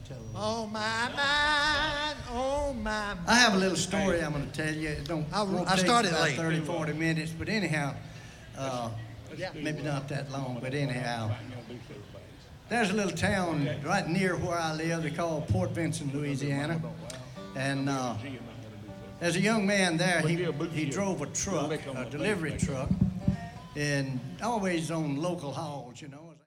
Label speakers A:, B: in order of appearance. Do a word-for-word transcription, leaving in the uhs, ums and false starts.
A: tell a
B: Oh, my mind, oh, my mind.
A: I have a little story I'm going to tell you. It don't,
B: I-
A: won't
B: I
A: take
B: started
A: about
B: late.
A: thirty, forty minutes, but anyhow, uh, maybe not that long, but anyhow. There's a little town right near where I live. They call Port Vincent, Louisiana. And uh, there's a young man there. He, he drove a truck, a delivery truck, and always on local hauls, you know.